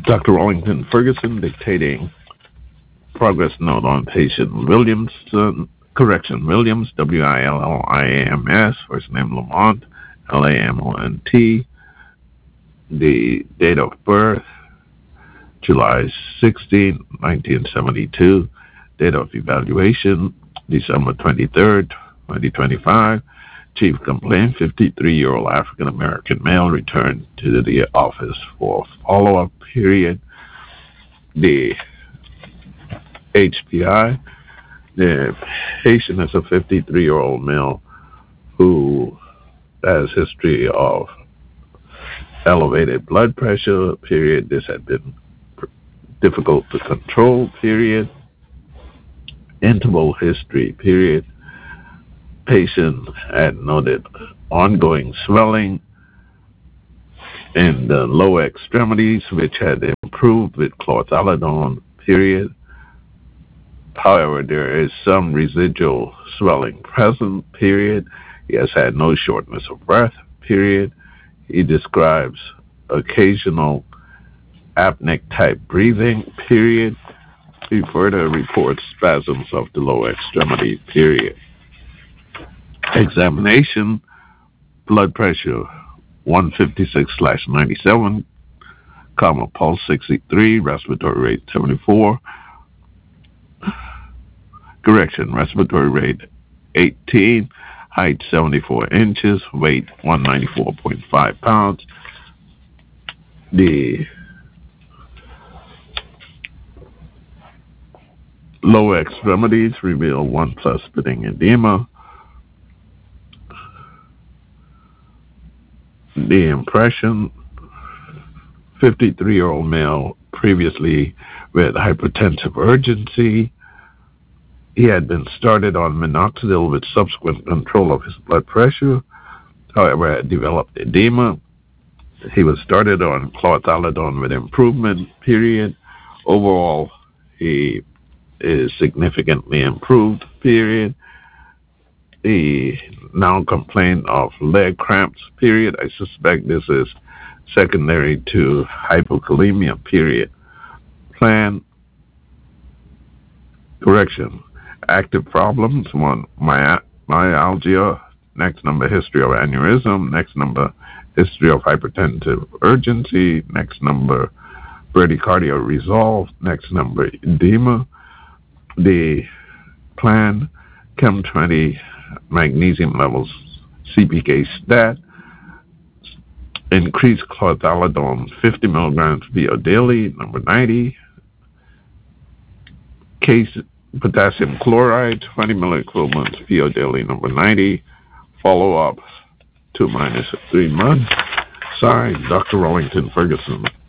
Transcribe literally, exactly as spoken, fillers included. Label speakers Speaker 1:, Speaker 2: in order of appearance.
Speaker 1: Doctor Wellington Ferguson dictating progress note on patient Williamson, correction, Williams, W I L L I A M S, first name Lamont, L A M O N T, the date of birth, July sixteenth, nineteen seventy-two, date of evaluation, December twenty-third, twenty twenty-five, chief complaint, fifty-three-year-old African-American male returned to the office for follow-up period, the H P I. The patient is a fifty-three-year-old male who has history of elevated blood pressure, period. This had been difficult to control, period. Interval history, period. Patient had noted ongoing swelling in the lower extremities, which had improved with chlorthalidone, period. However, there is some residual swelling present, period. He has had no shortness of breath, period. He describes occasional apneic-type breathing, period. He further reports spasms of the lower extremity, period. Examination, blood pressure one fifty-six slash ninety-seven, comma, pulse sixty-three, respiratory rate seventy-four, correction, respiratory rate eighteen, height seventy-four inches, weight one ninety-four point five pounds. The lower extremities reveal one plus spitting edema. The impression, fifty-three-year-old male previously with hypertensive urgency. He had been started on minoxidil with subsequent control of his blood pressure, however had developed edema. He was started on chlorthalidone with improvement, period. Overall, he is significantly improved, period. He now complained of leg cramps, period. I suspect this is secondary to hypokalemia, period. Plan, correction, active problems, one, my, myalgia, next number, history of aneurysm, next number, history of hypertensive urgency, next number, bradycardia resolved, next number, edema. The plan, Chem twenty, magnesium levels, C P K stat, increased chlorthalidone fifty milligrams via daily, number ninety, case potassium chloride twenty milliequivalents via daily, number ninety, follow up two minus three months. Signed, Doctor Wellington Ferguson.